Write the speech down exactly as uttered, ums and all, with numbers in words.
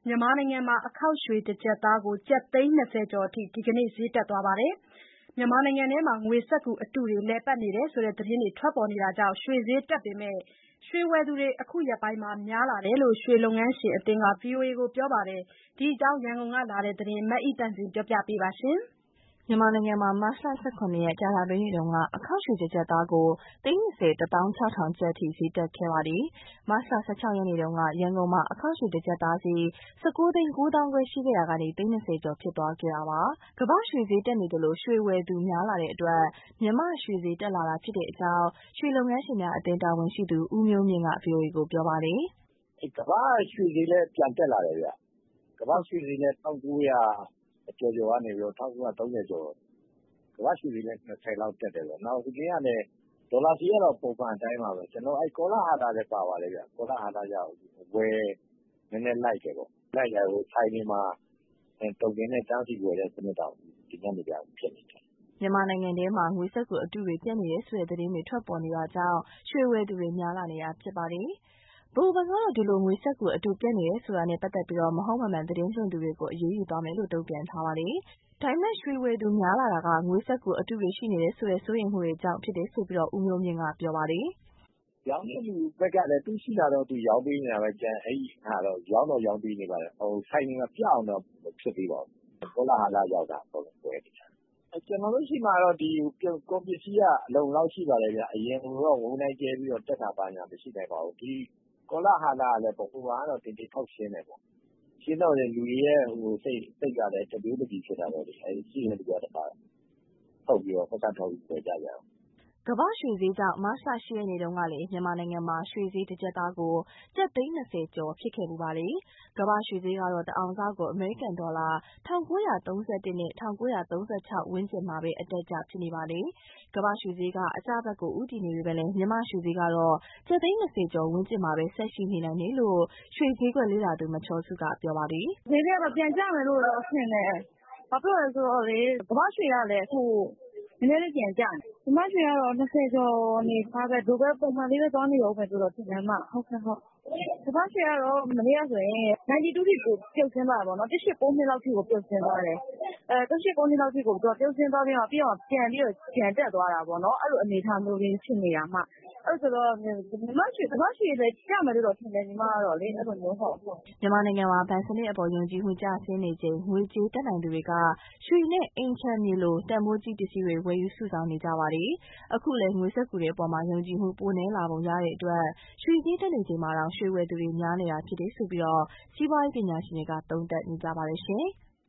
မြန်မာနိုင်ငံမှာအခေါက်ရွှေတကျပ်သားကိုကျပ်သိန်း၂၀ကျော်အထိဒီကနေ့ဈေးတက်သွားပါတယ်။မြန်မာနိုင်ငံထဲမှာငွေစက္ကူအတုတွေလည်ပတ်နေတယ်ဆိုတဲ့သတင်းတွေထွက်ပေါ်နေတာကြောင့်ရွှေဈေးတက်ပေမဲ့ရွှေဝယ်သူတွေအခုရက်ပိုင်းများလာတယ်လို့ရွှေလုပ်ငန်းရှင်အသင်းက ဗွီအိုအေကိုပြောပါတယ်။ဒီအကြောင်းရန်ကုန်ကလာတဲ့သတင်းမအိသန့်စင်ပြောပြပေးပါမယ်။မြန်မာနိုင်ငံမှာမတ်လ၁၇ရက်ကြာသပတေးနေ့တုန်းကအခေါက်ရွှေတကျပ်သားကိုသိန်း၂၀ တစ်သောင်းခြောက်ထောင်ကျပ်ထိဈေးတက်ခဲ့ပါတယ်။မတ်လ၁၆ရက်နေ့တုန်းကရန်ကုန်မှာအခေါက်ရွှေတကျပ်သားဈေး၁၉သိန်း၉သောင်းခွဲရှိခဲ့ရာကနေသိန်း၂၀ကျော်ဖြစ်သွားခဲ့တာပါ။ကမ္ဘာ့ရွှေဈေးတက်နေသလိုရွှေဝယ်သူများလာတဲ့အတွက်မြန်မာ့ရွှေဈေးတက်လာတာဖြစ်တဲ့အကြောင်းရွှေလုပ်ငန်းရှင်များအသင်းတာဝန်ရှိသူဦးမျိုးမြင့်က ဗွီအိုအေကိုပြောပါတယ်။ကမ္ဘာ့ရွှေဈေးလည်းပြန်တက်လာတယ်ဗျ။ကမ္ဘာ့ရွှေဈေးလည်း၁၉၀၀ကျော်ကျော်ကနေပြီးတော့၁၉၃၀ကျော်ကမ္ဘာ့ရွှေဈေးလည်း၂၀လောက်တက်တယ်ပေါ့။နောက်ဒီနေ့ကလည်းဒေါ်လာဈေးကတော့ပုံမှန်အတိုင်းပါပဲ။ကျွန်တော်အဲ့ကောလဟာလလည်းပါပါတယ်ဗျ။ကောလဟာလကြောင့်ဝယ်နည်းနည်းလိုက်တယ်ပေါ့။လိုက်တယ်ဟိုဆိုင်တွေမှာတုံကင်းနဲ့တန်းစီဝယ်တဲ့စနစ်တောင်ဒီညနေကျဖြစ်နေတယ်။မြန်မာနိုင်ငံထဲမှာငွေစက္ကူအတုတွေပြတ်နေတယ်ဆိုတဲ့သတင်းတွေထွက်ပေါ်နေတာကြောင့်ရွှေဝယ်သူတွေများလာနေတာဖြစ်ပါတယ်။ဗဟိုဘဏ်ကတော့ဒီလိုငွေစက္ကူအတုပြတ်နေတယ်ဆိုတာနဲ့ပတ်သက်ပြီးမဟုတ်မမှန်သတင်းလွှင့်သူတွေကိုအရေးယူသွားမယ်လို့တုံ့ပြန်ထားပါတယ်။ဒါပေမဲ့ရွှေဝယ်သူများလာတာကငွေစက္ကူအတုတွေရှိနေတယ်ဆိုတဲ့စိုးရိမ်မှုတွေကြောင့်ဖြစ်တယ်ဆိုပြီးဦးမျိုးမြင့်ကပြောပါတယ်။ရောင်းတဲ့လူဘက်ကလည်းသူရှိလာတော့သူရောင်းပေးနေတာပဲကြံအဲ့ဒီဟာတော့ရောင်းတော့ရောင်းပေးနေပါတယ်။ဟိုဆိုင်တွေမှာပြအောင်တော့ဖြစ်သေးပါဘူး။ကောလာဟာလာရောက်တာပေါ့ဝယ်နေတာ။ကျွန်တော်တို့ရှိမှာတော့ဒီကွန်ပစ္စည်းကအလုံလောက်ရှိပါတယ်ဗျ။အရင်ကတော့ဝုန်းတိုင်းကျဲပြီးတော့တက်တာပါညာမရှိနိုင်ပါဘူး။ဒီကောလာဟာလာလည်းပုံမှန်ကတော့တင်တင်ထောက်ရှင်းတယ်ပေါ့။ရှင်းတော့လေလူတွေရဲ့ဟိုစိတ်စိတ်ကလည်းတမျိုးတမျိုးဖြစ်တာပေါ့လေ။အဲ့ရှိနေကြတဲ့ပါထုတ်ပြီးတော့ပတ်သက်ထုတ်ပြီးကြကြအောင်ကမ္ဘာ့ရွှေဈေးကြောင့်မတ်လ၈ရက်နေ့တုန်းကလည်းမြန်မာနိုင်ငံမှာရွှေဈေးတစ်ကျပ်သားကိုကျပ်သိန်း၂၀ကျော်ဖြစ်ခဲ့ပူပါတယ်။ကမ္ဘာ့ရွှေဈေးကတော့တအောင်စကိုအမေရိကန်ဒေါ်လာ၁၉၃၁နဲ့၁၉၃၆ဝန်းကျင်မှာပဲအတက်ကျဖြစ်နေပါတယ်။ကမ္ဘာ့ရွှေဈေးကအကျဘက်ကိုဦးတည်နေပေမဲ့လည်းမြန်မာ့ရွှေဈေးကတော့ကျပ်သိန်း၂၀ကျော်ဝန်းကျင်မှာပဲဆက်ရှိနေနိုင်တယ်လို့ရွှေဈေးကွက်လေ့လာသူမချောစုကပြောပါတယ်။ဈေးကတော့ပြန်ကျမယ်လို့တော့ထင်တယ်။ဘာဖြစ်လို့လဲဆိုတော့လေကမ္ဘာ့ရွှေကလည်းအခုနည်းနည်းလေးပြန်ကျနေ။ဒီမှာရွှေကတော့၂၀ကျော်နေသားပဲဒီဘက်ပုံမှန်လေးပဲသွားနေတော့ပဲဆိုတော့ထင်တယ်မှဟုတ်ကဲ့ဟုတ်။ကမ္ဘာ့ရွှေကတော့မနေ့ကဆိုရင်၉၂ထိကိုပြုတ်ဆင်းသွားတာပေါ့နော်၁၈၉နှစ်လောက်ထိကိုပြုတ်ဆင်းသွားတယ်။အဲ၁၈၉နှစ်လောက်ထိကိုသူကပြုတ်ဆင်းသွားပြီးတော့ပြီးတော့ပြန်ပြီးတော့ပြန်တက်သွားတာပေါ့နော်။အဲ့လိုအနေထားမျိုးလေးဖြစ်နေတာမှအဲ့ဆိုတော့မြန်မာရွှေကမ္ဘာ့ရွှေလည်းကျမယ်လို့တော့ထင်တယ်ညီမကတော့လေအဲ့လိုမျိုးဟုတ်မြန်မာနိုင်ငံမှာဗန်စနစ်အပေါ်ယုံကြည်မှုကျဆင်းနေချိန်ငွေကြေးတက်နိုင်သူတွေကရွှေနဲ့အိမ်ခြံမြေလိုတန်ဖိုးကြီးပစ္စည်းတွေဝယ်ယူစုဆောင်းနေကြပါတယ်။အခုလည်းငွေစက္ကူတွေအပေါ်မှာယုံကြည်မှုပိုနည်းလာပုံရတဲ့အတွက်ရွှေဈေးတက်နေချိန်မှာတောင်ရွှေဝယ်သူတွေများနေတာဖြစ်တယ်ဆိုပြီးစီးပွားရေးပညာရှင်တွေကသုံးသပ်နေကြပါတယ်ရှင်။